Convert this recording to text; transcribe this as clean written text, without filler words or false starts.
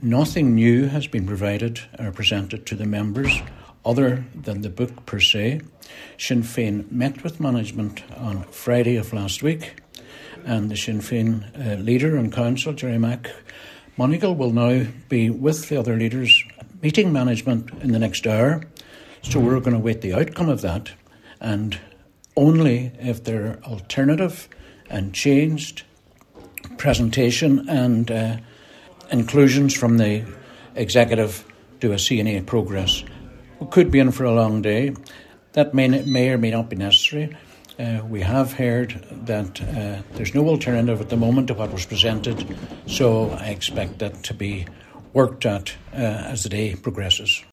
Nothing new has been provided or presented to the members other than the book per se. Sinn Féin met with management on Friday of last week, and the Sinn Féin leader and council, Jerry McMonigal, will now be with the other leaders meeting management in the next hour. So we're going to wait the outcome of that, and only if there are alternative and changed presentation and inclusions from the executive do a CNA progress. We could be in for a long day. That may or may not be necessary. We have heard that there's no alternative at the moment to what was presented, so I expect that to be worked at as the day progresses.